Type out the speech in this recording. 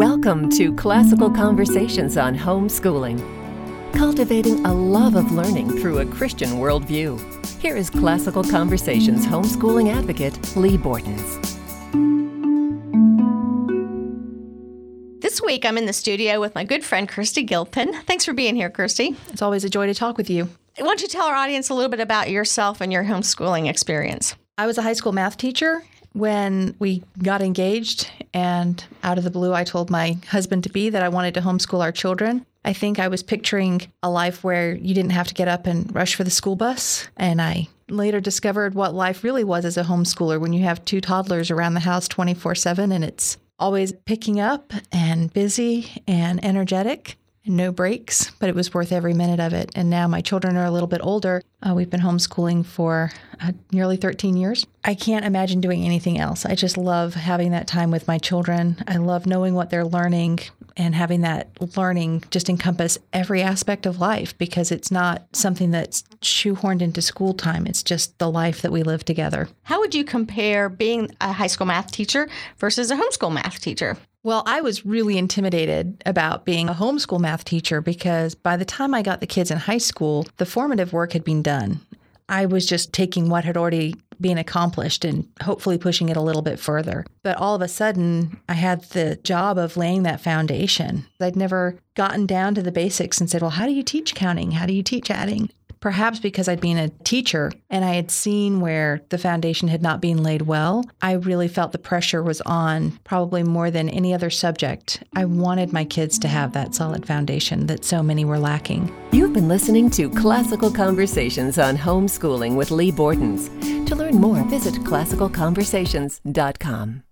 Welcome to Classical Conversations on Homeschooling, cultivating a love of learning through a Christian worldview. Here is Classical Conversations homeschooling advocate, Lee Bortons. This week, I'm in the studio with my good friend, Kirsty Gilpin. Thanks for being here, Kirsty. It's always a joy to talk with you. Why don't you tell our audience a little bit about yourself and your homeschooling experience? I was a high school math teacher when we got engaged, and out of the blue, I told my husband-to-be that I wanted to homeschool our children. I think I was picturing a life where you didn't have to get up and rush for the school bus, and I later discovered what life really was as a homeschooler when you have two toddlers around the house 24/7, and it's always picking up and busy and energetic and no breaks, but it was worth every minute of it. And now my children are a little bit older. We've been homeschooling for nearly 13 years. I can't imagine doing anything else. I just love having that time with my children. I love knowing what they're learning and having that learning just encompass every aspect of life, because it's not something that's shoehorned into school time. It's just the life that we live together. How would you compare being a high school math teacher versus a homeschool math teacher? Well, I was really intimidated about being a homeschool math teacher because by the time I got the kids in high school, the formative work had been done. I was just taking what had already been accomplished and hopefully pushing it a little bit further. But all of a sudden, I had the job of laying that foundation. I'd never gotten down to the basics and said, well, how do you teach counting? How do you teach adding? Perhaps because I'd been a teacher and I had seen where the foundation had not been laid well, I really felt the pressure was on probably more than any other subject. I wanted my kids to have that solid foundation that so many were lacking. You've been listening to Classical Conversations on Homeschooling with Lee Bortons. To learn more, visit classicalconversations.com.